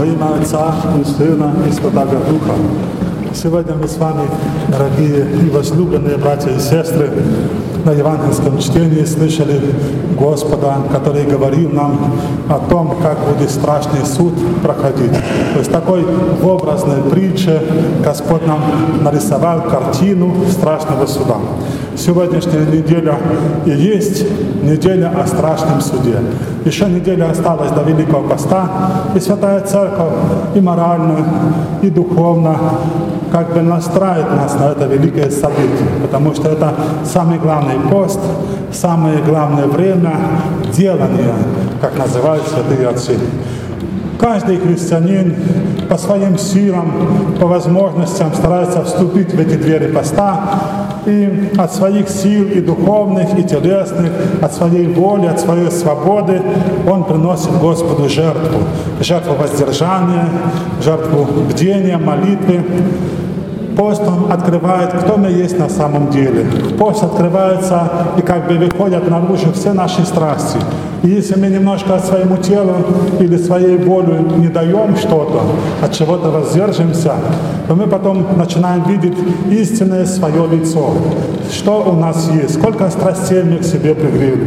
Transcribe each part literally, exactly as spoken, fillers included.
Во имя Отца и Сына и Святого Духа. Сегодня мы с вами, дорогие и возлюбленные братья и сестры, на евангельском чтении слышали Господа, который говорил нам о том, как будет страшный суд проходить. То есть такой в образной притче Господь нам нарисовал картину страшного суда. Сегодняшняя неделя и есть неделя о страшном суде. Еще неделя осталась до Великого Поста, и Святая Церковь и морально, и духовно как бы настраивает нас на это великое событие, потому что это самый главный пост, самое главное время делания, как называют святые отцы. Каждый христианин по своим силам, по возможностям старается вступить в эти двери поста, и от своих сил и духовных, и телесных, от своей воли, от своей свободы он приносит Господу жертву. Жертву воздержания, жертву бдения, молитвы. Пост он открывает, кто мы есть на самом деле. Пост открывается и как бы выходят наружу все наши страсти. И если мы немножко своему телу или своей воле не даем что-то, от чего-то воздержимся, то мы потом начинаем видеть истинное свое лицо. Что у нас есть, сколько страстей мы к себе пригрели.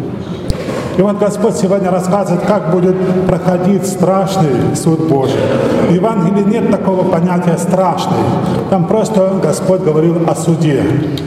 И вот Господь сегодня рассказывает, как будет проходить страшный суд Божий. В Евангелии нет такого понятия «страшный». Там просто Господь говорил о суде.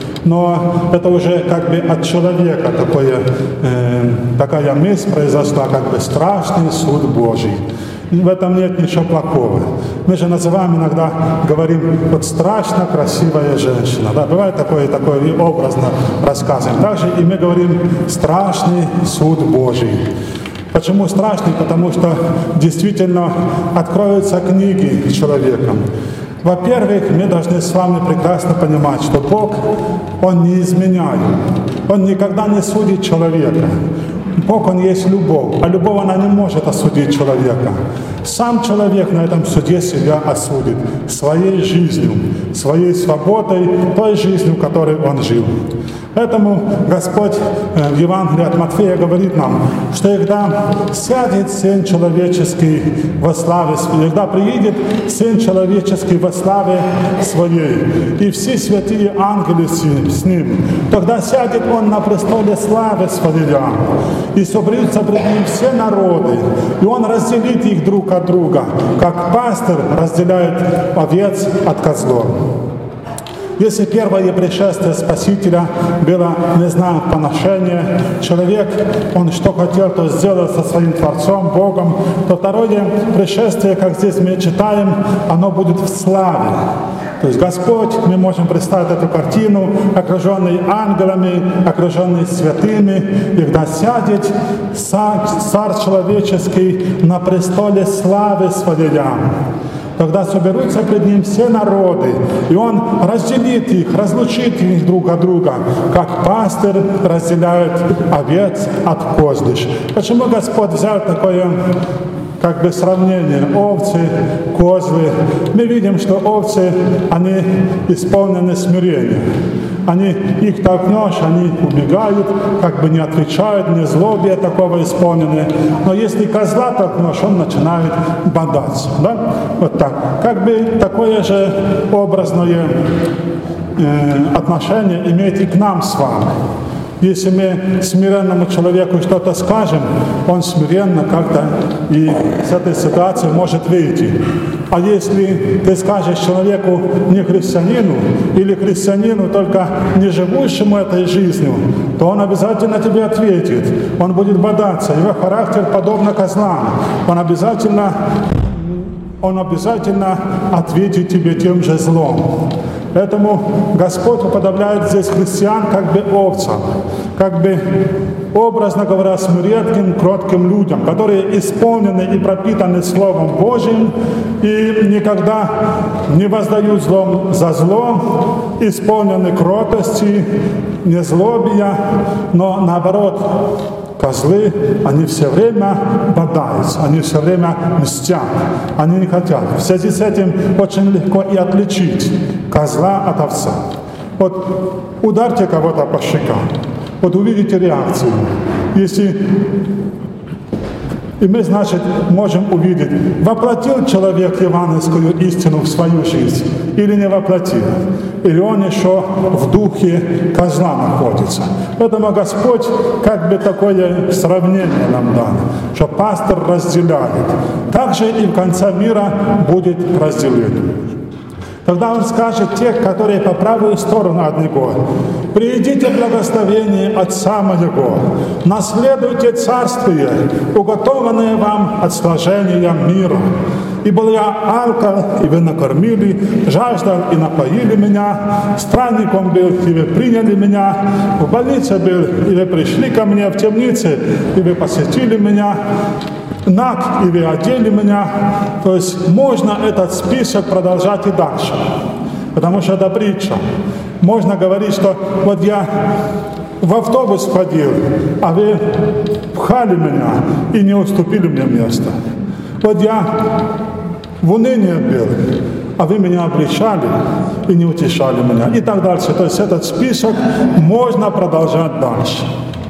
Но это уже как бы от человека такое, э, такая мысль произошла, как бы страшный суд Божий. В этом нет ничего плохого. Мы же называем иногда, говорим, вот страшно красивая женщина. Да, бывает такое, такое и образно рассказываем. Также и мы говорим страшный суд Божий. Почему страшный? Потому что действительно откроются книги человеком. Во-первых, мы должны с вами прекрасно понимать, что Бог, Он не изменяет. Он никогда не судит человека. Бог, Он есть любовь, а любовь, она не может осудить человека. Сам человек на этом суде себя осудит своей жизнью, своей свободой, той жизнью, которой он жил. Поэтому Господь в Евангелии от Матфея говорит нам, что когда сядет Сын Человеческий во славе Своей, когда приедет Сын Человеческий во славе Своей, и все святые ангелы с Ним, тогда сядет Он на престоле славы Своей, и соберутся пред Ним все народы, и Он разделит их друг от друга, как пастырь разделяет овец от козлов. Если первое пришествие Спасителя было, не знаю, поношение, человек, он что хотел, то сделал со своим Творцом, Богом, то второе пришествие, как здесь мы читаем, оно будет в славе. То есть Господь, мы можем представить эту картину, окруженный ангелами, окруженный святыми, и когда сядет Царь Человеческий на престоле славы Своей, тогда соберутся пред Ним все народы, и Он разделит их, разлучит их друг от друга, как пастырь разделяет овец от козлищ. Почему Господь взял такое как бы сравнение овцы, козлы? Мы видим, что овцы, они исполнены смирения. Они, их толкнешь, они убегают, как бы не отвечают, не злобие такого исполнены. Но если козла толкнешь, он начинает бодаться. Да? Вот так. Как бы такое же образное э, отношение имеет и к нам с вами. Если мы смиренному человеку что-то скажем, он смиренно как-то и с этой ситуации может выйти. А если ты скажешь человеку не христианину или христианину, только не живущему этой жизнью, то он обязательно тебе ответит. Он будет бодаться. Его характер подобно козлам. Он обязательно, он обязательно ответит тебе тем же злом. Поэтому Господь уподобляет здесь христиан как бы овцам, как бы, образно говоря, смиренным, кротким людям, которые исполнены и пропитаны Словом Божьим и никогда не воздают злом за зло, исполнены кротости, незлобия, но наоборот, козлы, они все время бодаются, они все время мстят, они не хотят. В связи с этим очень легко и отличить козла от овца. Вот ударьте кого-то по щекам, вот увидите реакцию. Если И мы, значит, можем увидеть, воплотил человек евангельскую истину в свою жизнь или не воплотил, или он еще в духе козла находится. Поэтому Господь как бы такое сравнение нам дал, что пастор разделяет. Также и в конце мира будет разделение. Тогда он скажет тех, которые по правую сторону от Него: «Приидите благословение Отца Моего, наследуйте царствие, уготованное вам от сложения мира. Ибо я алкал, и вы накормили, жаждал, и напоили меня, странником был, и вы приняли меня, в больнице был, и вы пришли ко мне, в темнице, и вы посетили меня, наг, и вы одели меня». То есть можно этот список продолжать и дальше, потому что это притча. Можно говорить, что вот я в автобус ходил, а вы пхали меня и не уступили мне место. Вот я в унынии был, а вы меня обличали и не утешали меня. И так дальше. То есть этот список можно продолжать дальше.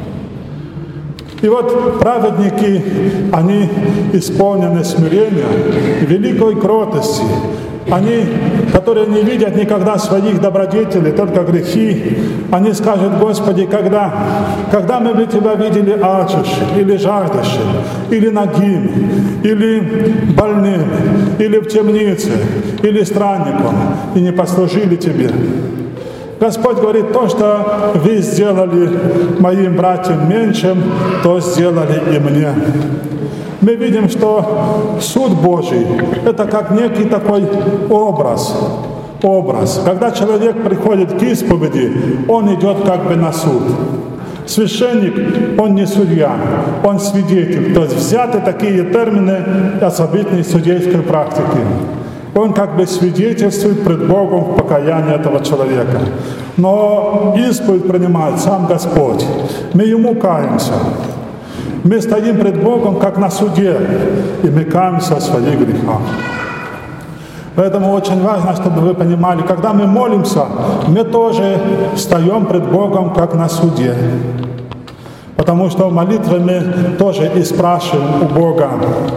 И вот праведники, они исполнены смирения, великой кротости. Они, которые не видят никогда своих добродетелей, только грехи, они скажут: «Господи, когда, когда мы бы Тебя видели алчущим, или жаждущим, или нагим, или больным, или в темнице, или странником, и не послужили Тебе». Господь говорит: то, что вы сделали моим братьям меньшим, то сделали и мне. Мы видим, что суд Божий – это как некий такой образ. Образ. Когда человек приходит к исповеди, он идет как бы на суд. Священник, он не судья, он свидетель. То есть взяты такие термины особенной судейской практики. Он как бы свидетельствует пред Богом в покаянии этого человека. Но исповедь принимает сам Господь. Мы Ему каемся. Мы стоим пред Богом как на суде, и мы каемся о своих грехах. Поэтому очень важно, чтобы вы понимали, когда мы молимся, мы тоже встаем пред Богом как на суде. Потому что в молитве мы тоже и спрашиваем у Бога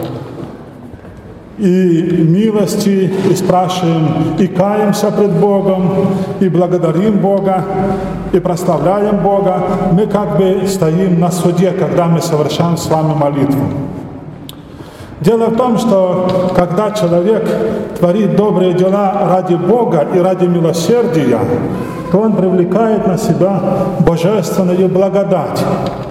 и милости, и спрашиваем, и каемся пред Богом, и благодарим Бога, и прославляем Бога. Мы как бы стоим на суде, когда мы совершаем с вами молитву. Дело в том, что когда человек творит добрые дела ради Бога и ради милосердия, то он привлекает на себя божественную благодать.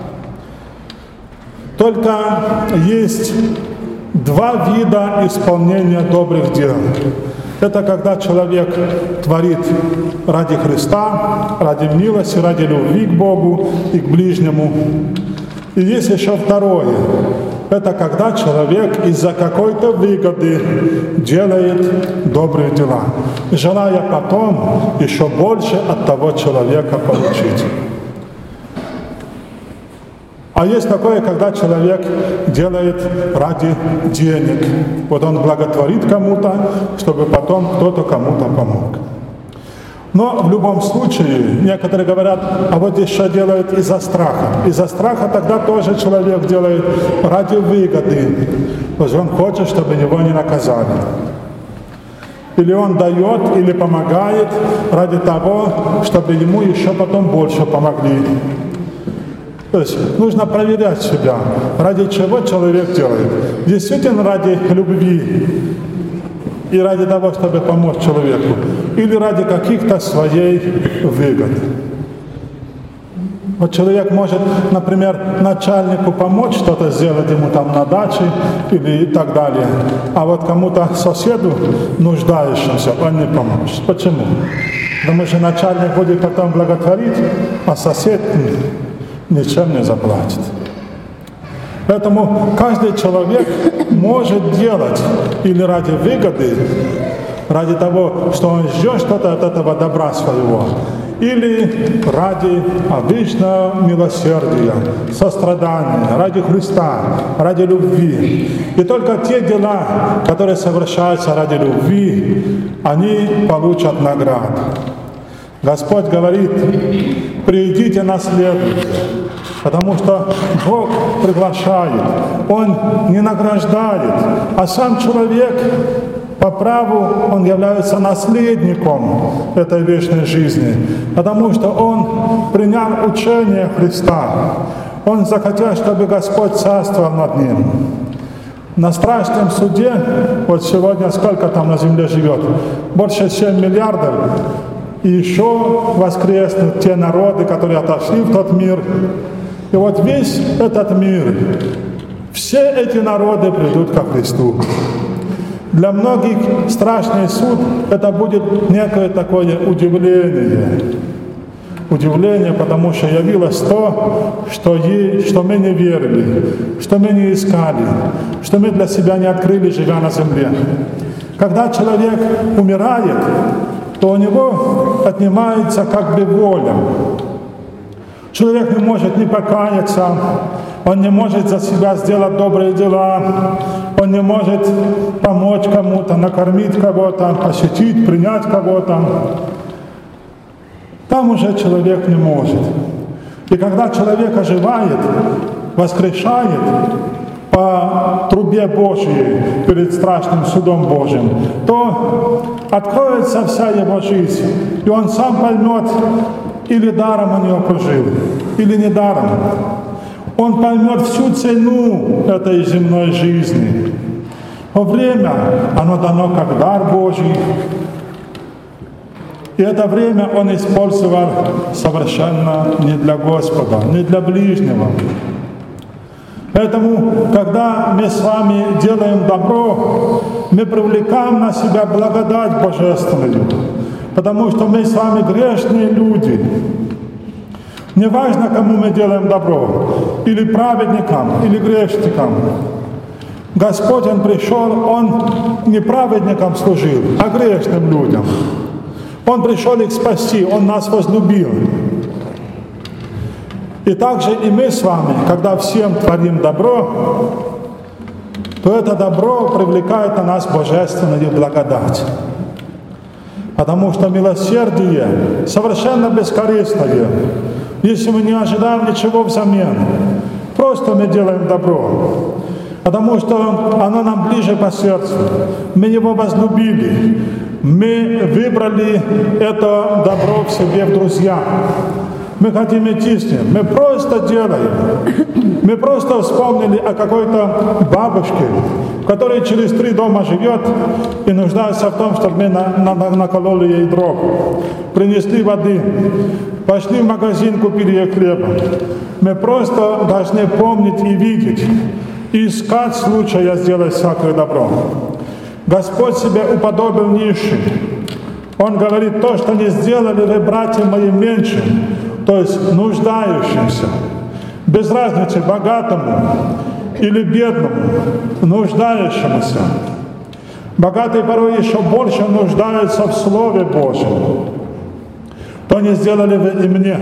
Только есть два вида исполнения добрых дел. Это когда человек творит ради Христа, ради милости, ради любви к Богу и к ближнему. И есть еще второе. Это когда человек из-за какой-то выгоды делает добрые дела, желая потом еще больше от того человека получить. А есть такое, когда человек делает ради денег. Вот он благотворит кому-то, чтобы потом кто-то кому-то помог. Но в любом случае, некоторые говорят, а вот еще делают из-за страха. Из-за страха тогда тоже человек делает ради выгоды. То есть он хочет, чтобы его не наказали. Или он дает, или помогает ради того, чтобы ему еще потом больше помогли. То есть нужно проверять себя, ради чего человек делает. Действительно ради любви и ради того, чтобы помочь человеку, или ради каких-то своей выгод. Вот человек может, например, начальнику помочь что-то сделать ему там на даче или и так далее, а вот кому-то соседу, нуждающимся, он не поможет. Почему? Потому что начальник будет потом благотворить, а сосед ничем не заплатит. Поэтому каждый человек может делать или ради выгоды, ради того, что он ждет что-то от этого добра своего, или ради обычного милосердия, сострадания, ради Христа, ради любви. И только те дела, которые совершаются ради любви, они получат награду. Господь говорит: придите, наследуйте. Потому что Бог приглашает, Он не награждает, а сам человек по праву он является наследником этой вечной жизни, потому что он принял учение Христа. Он захотел, чтобы Господь царствовал над ним. На страшном суде, вот сегодня сколько там на земле живет? Больше семь миллиардов. И еще воскреснут те народы, которые отошли в тот мир. И вот весь этот мир, все эти народы придут ко Христу. Для многих страшный суд – это будет некое такое удивление. Удивление, потому что явилось то, что, ей, что мы не верили, что мы не искали, что мы для себя не открыли, живя на земле. Когда человек умирает, то у него отнимается как бы воля. Человек не может не покаяться, он не может за себя сделать добрые дела, он не может помочь кому-то, накормить кого-то, посетить, принять кого-то. Там уже человек не может. И когда человек оживает, воскрешает по трубе Божьей перед страшным судом Божьим, то откроется вся его жизнь, и он сам поймет, или даром он ее прожил, или не даром. Он поймет всю цену этой земной жизни. Но время, оно дано как дар Божий. И это время он использовал совершенно не для Господа, не для ближнего. Поэтому, когда мы с вами делаем добро, мы привлекаем на себя благодать божественную, потому что мы с вами грешные люди. Не важно, кому мы делаем добро, или праведникам, или грешникам. Господь, Он пришел, Он не праведникам служил, а грешным людям. Он пришел их спасти, Он нас возлюбил. И также и мы с вами, когда всем творим добро, то это добро привлекает на нас божественную благодать. Потому что милосердие совершенно бескорыстное. Если мы не ожидаем ничего взамен, просто мы делаем добро. Потому что оно нам ближе по сердцу. Мы его возлюбили. Мы выбрали это добро в себе в друзья. Мы хотим идти с ним. Мы просто делаем. Мы просто вспомнили о какой-то бабушке, которая через три дома живет и нуждается в том, чтобы мы на, на, накололи ей дров, принесли воды, пошли в магазин, купили ей хлеба. Мы просто должны помнить и видеть, и искать случая сделать всякое добро. Господь себя уподобил нищим. Он говорит, то, что не сделали вы, братья мои, меньшим, то есть нуждающимся, без разницы богатому или бедному, нуждающемуся. Богатый порой еще больше нуждается в Слове Божьем. То не сделали вы и мне.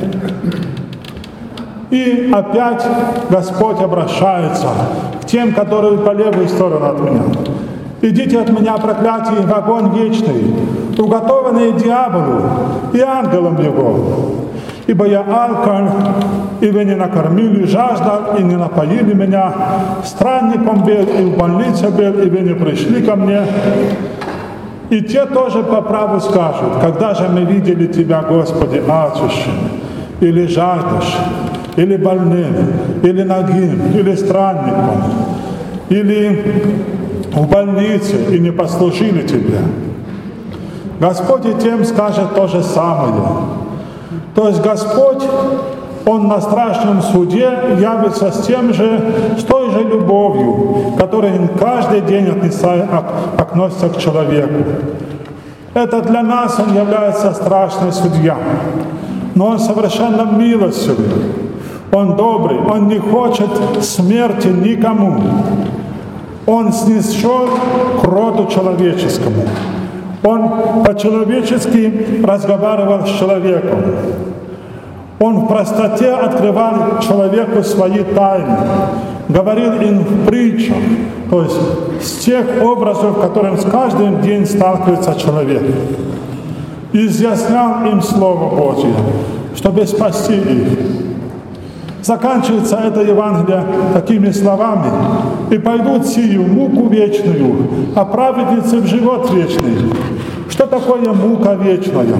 И опять Господь обращается к тем, которые по левую сторону от меня. Идите от меня, проклятие, в огонь вечный, уготованный дьяволу и ангелам его. Ибо я алкан, и вы не накормили, жаждал, и не напоили меня, странником был, и в больнице был, и вы не пришли ко мне. И те тоже по праву скажут, когда же мы видели Тебя, Господи, алчущим, или жаждущим, или больным, или нагим, или странником, или в больнице, и не послужили Тебе. Господь и тем скажет то же самое. То есть Господь, Он на страшном суде явится с тем же, с той же любовью, которой Он каждый день относится к человеку. Это для нас Он является страшный судья. Но Он совершенно милостивый. Он добрый. Он не хочет смерти никому. Он снисшел к роду человеческому. Он по-человечески разговаривал с человеком. Он в простоте открывал человеку свои тайны, говорил им в притчах, то есть с тех образов, которым с каждым днем сталкивается человек. Изъяснял им Слово Божье. чтобы спасти их. Заканчивается это Евангелие такими словами: «И пойдут сию муку вечную, а праведницы в живот вечный». Что такое мука вечная?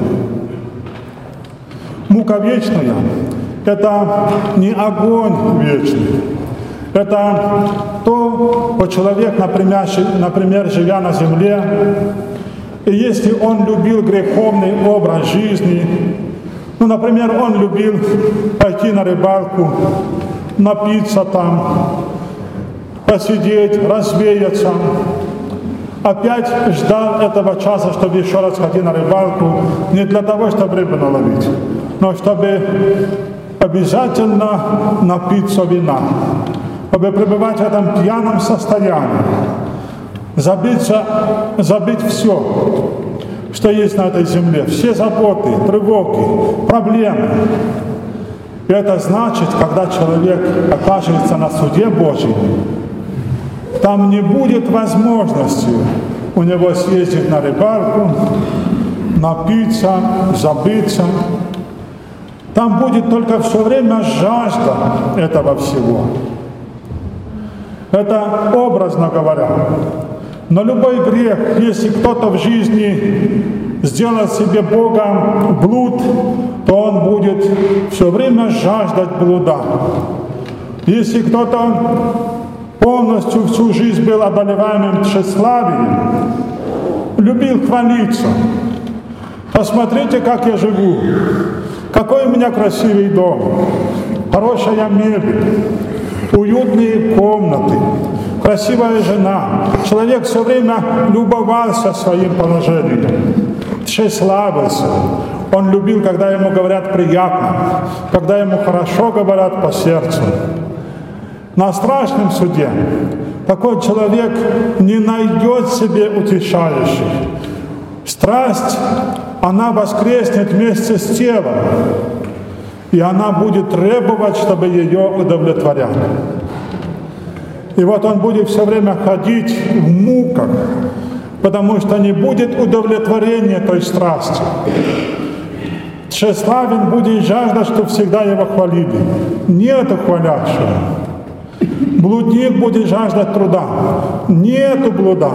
Мука вечная – это не огонь вечный. Это то, что человек, например, например, живя на земле, и если он любил греховный образ жизни, ну, например, он любил пойти на рыбалку, напиться там, посидеть, развеяться, опять ждал этого часа, чтобы еще раз ходить на рыбалку, не для того, чтобы рыбу наловить, но чтобы обязательно напиться вина, чтобы пребывать в этом пьяном состоянии, забыться, забыть все, что есть на этой земле, все заботы, тревоги, проблемы. И это значит, когда человек окажется на суде Божьем, там не будет возможности у него съездить на рыбалку, напиться, забыться. Там будет только все время жажда этого всего. Это образно говоря. Но любой грех, если кто-то в жизни сделает себе Богом блуд, то он будет все время жаждать блуда. Если кто-то полностью всю жизнь был одолеваемым тщеславием, любил хвалиться. Посмотрите, как я живу, какой у меня красивый дом, хорошая мебель, уютные комнаты, красивая жена. Человек все время любовался своим положением, тщеславился. Он любил, когда ему говорят приятно, когда ему хорошо говорят по сердцу. На страшном суде такой человек не найдет себе утешающих. Страсть, она воскреснет вместе с телом, и она будет требовать, чтобы ее удовлетворяли. И вот он будет все время ходить в муках, потому что не будет удовлетворения той страсти. Тщеславен будет жажда, чтобы всегда его хвалили. Нету хвалящего. Блудник будет жаждать труда. Нету блуда.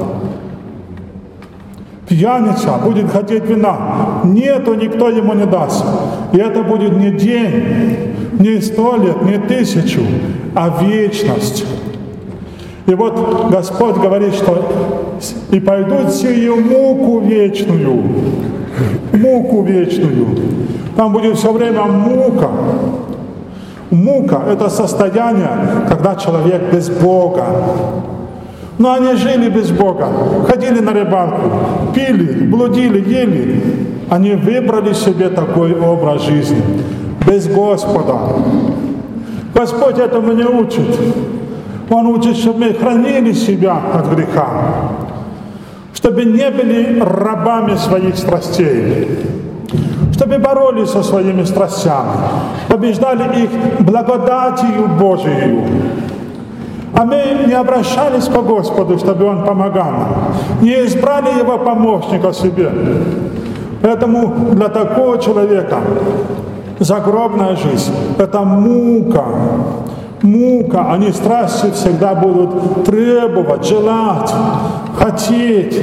Пьяница будет хотеть вина. Нету, никто ему не даст. И это будет не день, не сто лет, не тысячу, а вечность. И вот Господь говорит, что «и пойдут сию муку вечную». Муку вечную. Там будет все время мука. Мука – это состояние, когда человек без Бога. Но они жили без Бога, ходили на рыбалку, пили, блудили, ели. Они выбрали себе такой образ жизни, без Господа. Господь этому не учит. Он учит, чтобы мы хранили себя от греха, чтобы не были рабами своих страстей, чтобы боролись со своими страстями, побеждали их благодатью Божией. А мы не обращались по Господу, чтобы Он помогал нам, не избрали Его помощника себе. Поэтому для такого человека загробная жизнь – это мука. Мука, они страсти всегда будут требовать, желать, хотеть.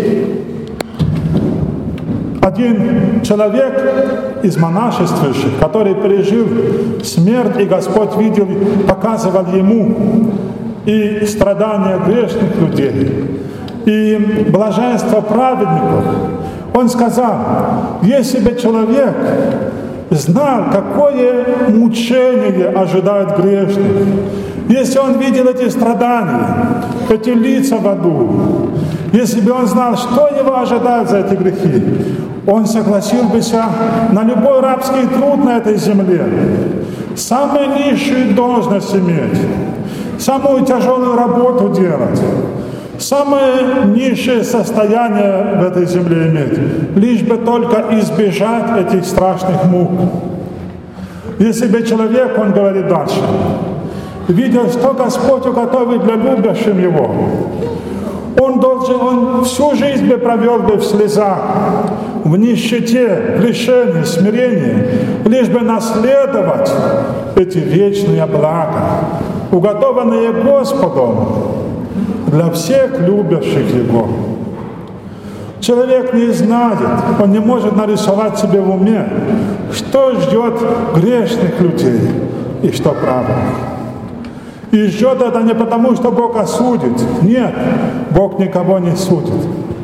Один человек из монашествующих, который пережил смерть, и Господь видел, показывал ему и страдания грешных людей, и блаженство праведников. Он сказал, если бы человек знал, какое мучение ожидает грешных, если он видел эти страдания, эти лица в аду, если бы он знал, что его ожидает за эти грехи, он согласился на любой рабский труд на этой земле, самую низшую должность иметь, самую тяжелую работу делать, самое низшее состояние в этой земле иметь, лишь бы только избежать этих страшных мук. Если бы человек, он говорит дальше, видел, что Господь уготовит для любящих Его, Он должен, он всю жизнь бы провел бы в слезах, в нищете, в лишении, смирении, лишь бы наследовать эти вечные блага, уготованные Господом для всех любящих Его. Человек не знает, он не может нарисовать себе в уме, что ждет грешных людей и что праведных. И ждет это не потому, что Бог осудит. Нет, Бог никого не судит.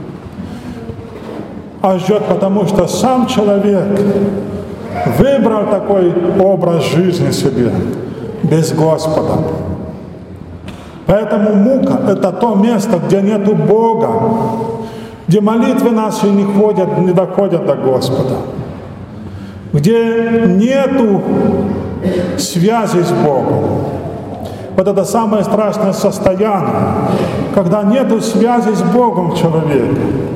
А ждет потому, что сам человек выбрал такой образ жизни себе, без Господа. Поэтому мука – это то место, где нету Бога, где молитвы наши не ходят, не доходят до Господа, где нету связи с Богом. Вот это самое страшное состояние, когда нету связи с Богом человека.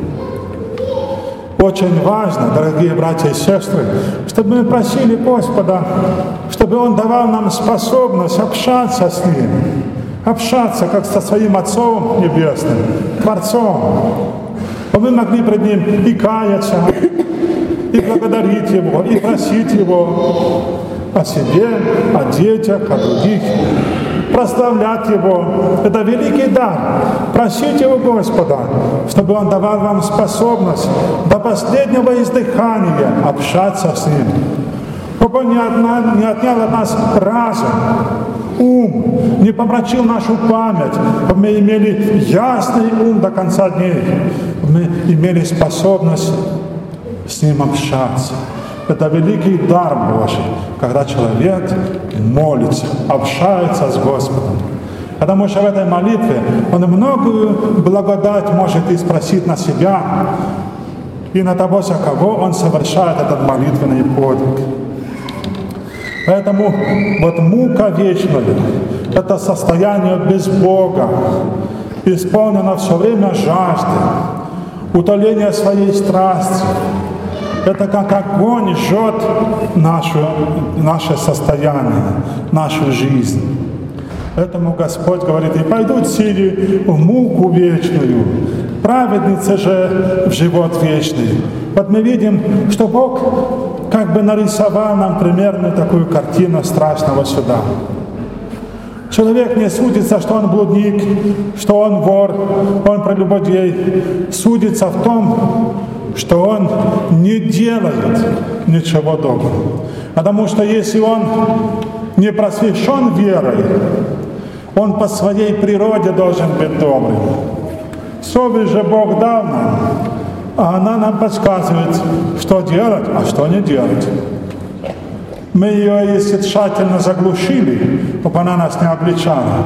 Очень важно, дорогие братья и сестры, чтобы мы просили Господа, чтобы Он давал нам способность общаться с Ним, общаться как со своим Отцом Небесным, Творцом. Мы могли пред Ним и каяться, и благодарить Его, и просить Его о себе, о детях, о других, прославлять Его. Это великий дар. Просите у Господа, чтобы Он давал вам способность до последнего издыхания общаться с Ним. Чтобы Он не отнял, не отнял от нас разум, ум, не помрачил нашу память, чтобы мы имели ясный ум до конца дней, чтобы мы имели способность с Ним общаться. Это великий дар Божий, когда человек молится, общается с Господом. Потому что в этой молитве он многую благодать может и спросить на себя и на того, за кого он совершает этот молитвенный подвиг. Поэтому вот мука вечная – это состояние без Бога, исполнено все время жажды, утоления своей страсти. Это как огонь жжет нашу, наше состояние, нашу жизнь. Поэтому Господь говорит: «И пойдут сии в муку вечную, праведницы же в живот вечный». Вот мы видим, что Бог как бы нарисовал нам примерно такую картину страшного суда. Человек не судится, что он блудник, что он вор, он прелюбодей. Судится в том, что он не делает ничего доброго. Потому что если он не просвещен верой, он по своей природе должен быть добрым. Совесть же Бог дал нам, а она нам подсказывает, что делать, а что не делать. Мы ее, если тщательно заглушили, чтобы она нас не обличала.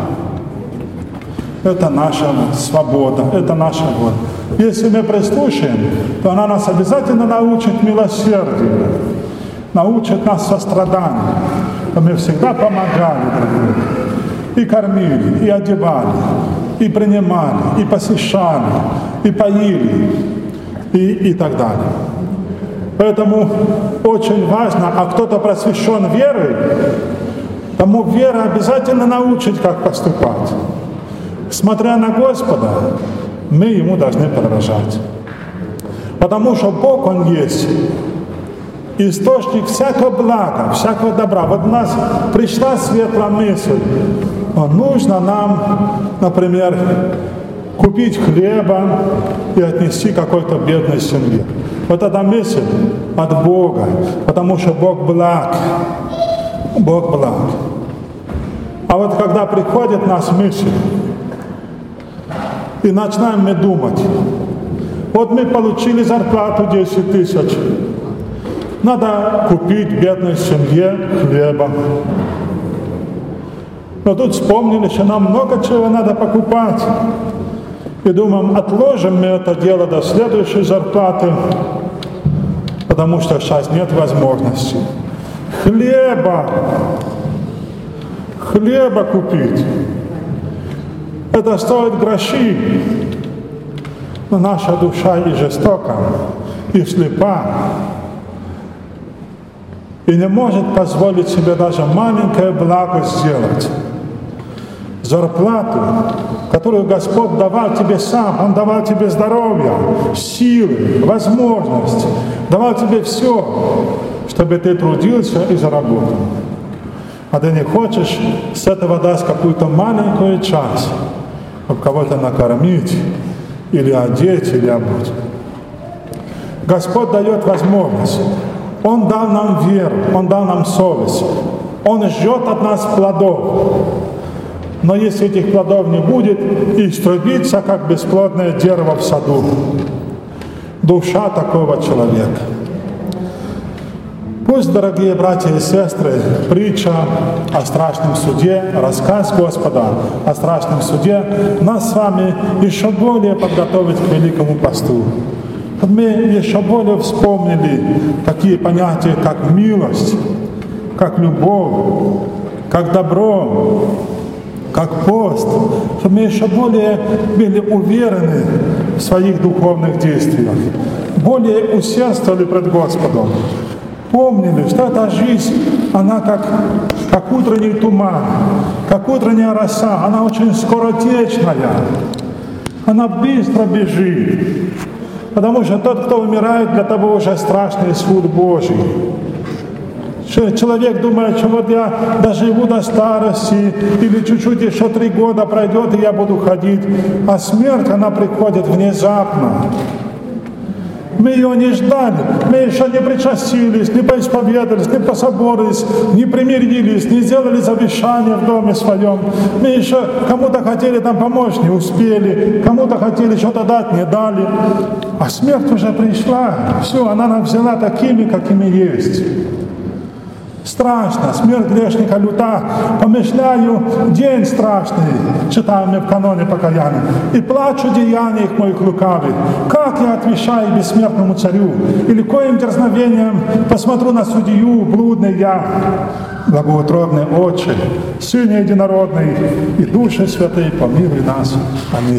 Это наша свобода, это наша воля. Если мы прислушаем, то она нас обязательно научит милосердию, научит нас состраданию. То мы всегда помогали друг другу. И кормили, и одевали, и принимали, и посещали, и поили, и, и так далее. Поэтому очень важно, а кто-то просвещен верой, тому вера обязательно научит, как поступать. Смотря на Господа, мы Ему должны подражать. Потому что Бог, Он есть источник всякого блага, всякого добра. Вот у нас пришла светлая мысль. Нужно нам, например, купить хлеба и отнести какой-то бедной семье. Вот эта мысль от Бога, потому что Бог благ. Бог благ. А вот когда приходит нас мысль, и начинаем мы думать, вот мы получили зарплату десять тысяч, надо купить бедной семье хлеба. Но тут вспомнили, что нам много чего надо покупать. И думаем, отложим мы это дело до следующей зарплаты, потому что сейчас нет возможности. Хлеба, хлеба купить. Это стоит гроши. Но наша душа и жестока, и слепа, и не может позволить себе даже маленькое благо сделать. зарплату, которую Господь давал тебе сам. Он давал тебе здоровье, силы, возможность, давал тебе все, чтобы ты трудился и заработал. А ты не хочешь с этого дать какую-то маленькую часть, чтобы кого-то накормить, или одеть, или обуть. Господь дает возможность. Он дал нам веру, Он дал нам совесть. Он ждет от нас плодов. Но если этих плодов не будет, истребится, как бесплодное дерево в саду. Душа такого человека. Пусть, дорогие братья и сестры, притча о страшном суде, рассказ Господа о страшном суде нас с вами еще более подготовит к великому посту. Чтобы мы еще более вспомнили такие понятия, как милость, как любовь, как добро, как пост, чтобы мы еще более были уверены в своих духовных действиях, более усердствовали пред Господом, помнили, что эта жизнь, она как, как утренний туман, как утренняя роса, она очень скоротечная, она быстро бежит, потому что тот, кто умирает, для того уже страшный суд Божий. Человек думает, что вот я доживу до старости, или чуть-чуть еще три года пройдет, и я буду ходить. А смерть, она приходит внезапно. Мы ее не ждали, мы еще не причастились, не поисповедались, не пособорились, не примирились, не сделали завещание в доме своем. Мы еще кому-то хотели там помочь, не успели, кому-то хотели что-то дать, не дали. А смерть уже пришла, все, она нас взяла такими, какими есть. Страшно, смерть грешника люта, помышляю, день страшный, читаем мы в каноне покаяния, и плачу деяниях моих лукавых, как я отвечаю бессмертному царю, или коим дерзновением посмотрю на судью, блудный я, благоутробный Отче, Сыне Единородный и Души Святый, помилуй нас. Аминь.